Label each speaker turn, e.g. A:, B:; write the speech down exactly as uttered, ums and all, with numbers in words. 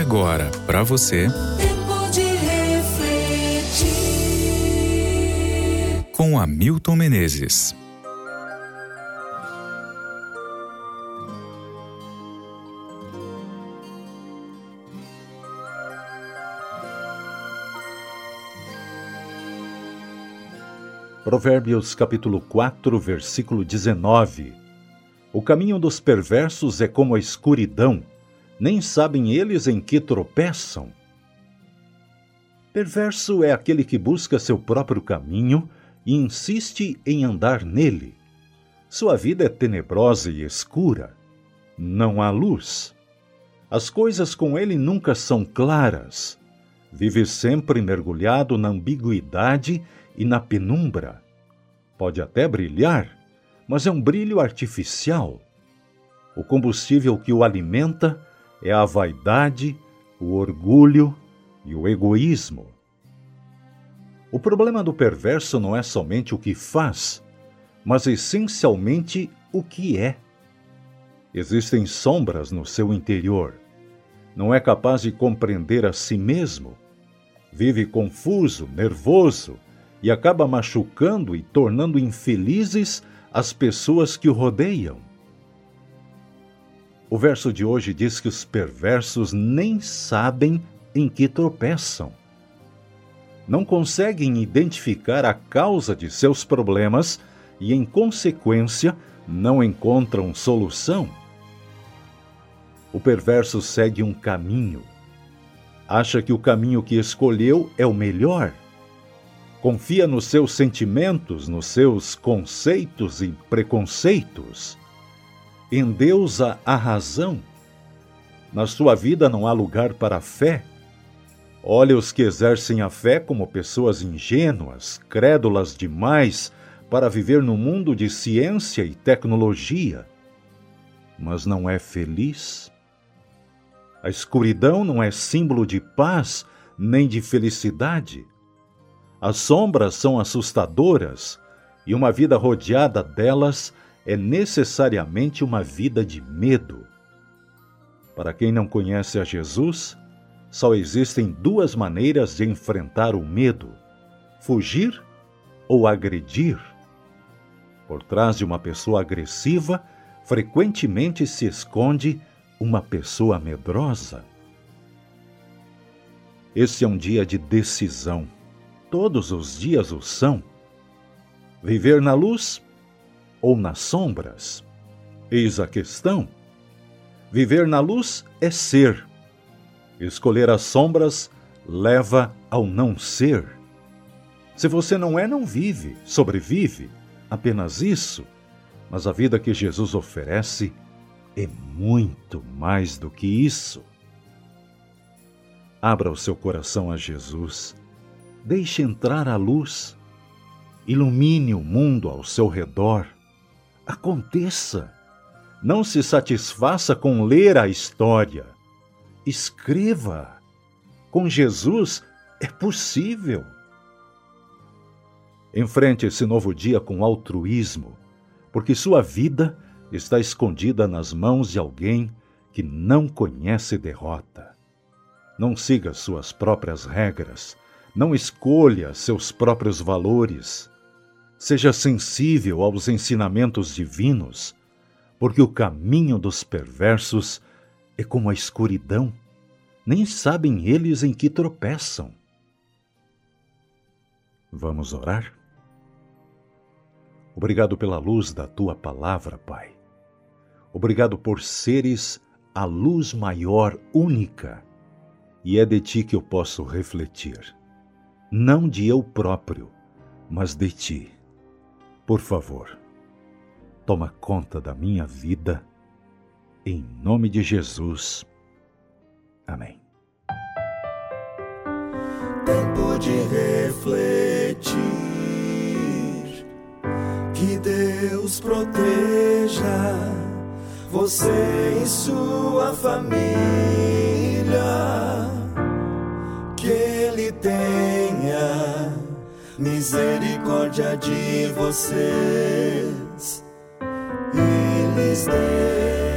A: agora, para você,
B: Tempo de refletir,
A: com Hamilton Menezes.
C: Provérbios capítulo quatro, versículo dezenove. O caminho dos perversos é como a escuridão, nem sabem eles em que tropeçam. Perverso é aquele que busca seu próprio caminho e insiste em andar nele. Sua vida é tenebrosa e escura. Não há luz. As coisas com ele nunca são claras. Vive sempre mergulhado na ambiguidade e na penumbra. Pode até brilhar, mas é um brilho artificial. O combustível que o alimenta é a vaidade, o orgulho e o egoísmo. O problema do perverso não é somente o que faz, mas essencialmente o que é. Existem sombras no seu interior. Não é capaz de compreender a si mesmo. Vive confuso, nervoso, e acaba machucando e tornando infelizes as pessoas que o rodeiam. O verso de hoje diz que os perversos nem sabem em que tropeçam. Não conseguem identificar a causa de seus problemas e, em consequência, não encontram solução. O perverso segue um caminho. Acha que o caminho que escolheu é o melhor. Confia nos seus sentimentos, nos seus conceitos e preconceitos. Endeusa a razão. Na sua vida não há lugar para a fé. Olha os que exercem a fé como pessoas ingênuas, crédulas demais para viver no mundo de ciência e tecnologia. Mas não é feliz. A escuridão não é símbolo de paz nem de felicidade. As sombras são assustadoras e uma vida rodeada delas é necessariamente uma vida de medo. Para quem não conhece a Jesus, só existem duas maneiras de enfrentar o medo: fugir ou agredir. Por trás de uma pessoa agressiva, frequentemente se esconde uma pessoa medrosa. Esse é um dia de decisão. Todos os dias o são. Viver na luz ou nas sombras? Eis a questão. Viver na luz é ser. Escolher as sombras leva ao não ser. Se você não é, não vive, sobrevive. Apenas isso. Mas a vida que Jesus oferece é muito mais do que isso. Abra o seu coração a Jesus. Deixe entrar a luz. Ilumine o mundo ao seu redor. Aconteça. Não se satisfaça com ler a história. Escreva. Com Jesus é possível. Enfrente esse novo dia com altruísmo, porque sua vida está escondida nas mãos de alguém que não conhece derrota. Não siga suas próprias regras. Não escolha seus próprios valores. Seja sensível aos ensinamentos divinos, porque o caminho dos perversos é como a escuridão. Nem sabem eles em que tropeçam. Vamos orar? Obrigado pela luz da Tua palavra, Pai. Obrigado por seres a luz maior, única, e é de Ti que eu posso refletir. Não de eu próprio, mas de Ti. Por favor, toma conta da minha vida, em nome de Jesus. Amém.
B: tempo de refletir. Que Deus proteja você e sua família. Que Ele tenha misericórdia de vocês e lhes dê